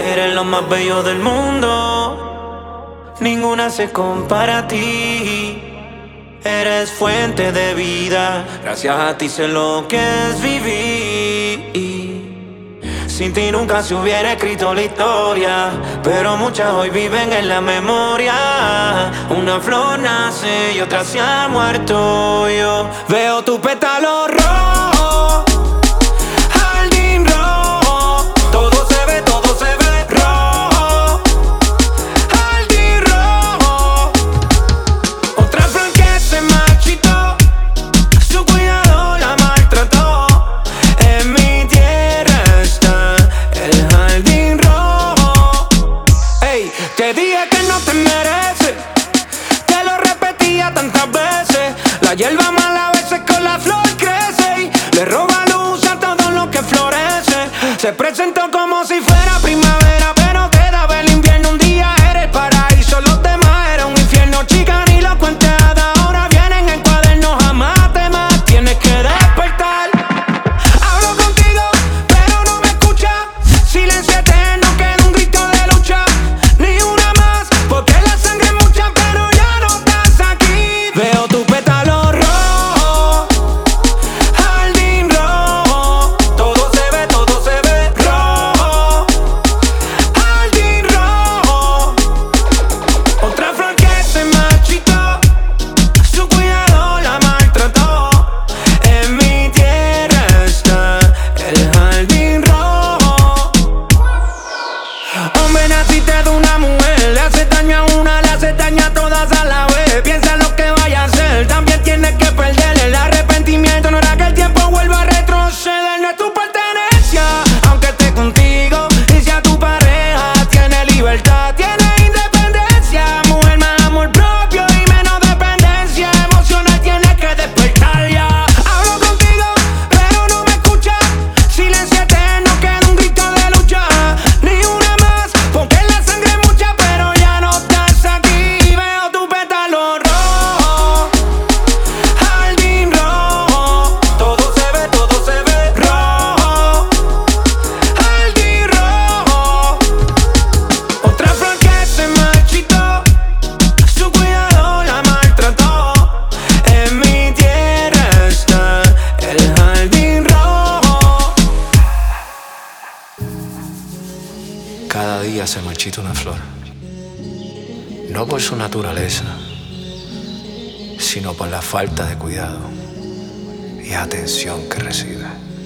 Eres lo más bello del mundo, ninguna se compara a ti. Eres fuente de vida, gracias a ti sé lo que es vivir. Sin ti nunca se hubiera escrito la historia, pero muchas hoy viven en la memoria. Una flor nace y otra se ha muerto. Yo veo tu pétalo rojo, jardín rojo. Todo se ve rojo, jardín rojo. Otra flor que se marchitó, su cuidado la maltrató. En mi tierra está el jardín rojo. Ey, te dije que no te mereces, te lo repetía tantas veces. La hierba mala a veces con la flor crece y le roba luz a todo lo que florece. Se presentó como si fuera primavera, pero quedaba el invierno. Un día era el paraíso, los demás era un infierno. Chica, ni lo cuentes, ahora vienen en cuadernos. Jamás te más, tienes que despertar. Hablo contigo, pero no me escuchas. Silencio eterno, queda un grito de lucha. Ni una más, porque la sangre es mucha, pero ya no estás aquí. Veo tu pétalo rojo, jardín rojo. Todo se ve rojo, jardín rojo. Otra flor que se marchitó, su cuidado la maltrató. En mi tierra está el jardín rojo. Hombre, naciste de una mujer, le hace daño a una, le hace daño a todas a la vez. Piensa lo que vaya a hacer, también tienes que perder el arrepentimiento. No era que el tiempo vuelva a retroceder, no es tu pertenencia, aunque esté contigo y sea tu pareja. Tiene libertad, tiene independencia, mujer más amor propio y menos dependencia emocional. Tienes que despertar ya. Hablo contigo, pero no me escuchas. Silencio eterno, queda un grito de lucha. Ni una más, porque la sangre es mucha, pero ya no estás aquí. Veo tu pétalo rojo, jardín rojo. Todo se ve rojo, jardín rojo. Otra flor que se marchitó, su cuidado la maltrató. En mi tierra está el jardín rojo. Cada día se marchita una flor, no por su naturaleza, sino por la falta de cuidado y atención que recibe.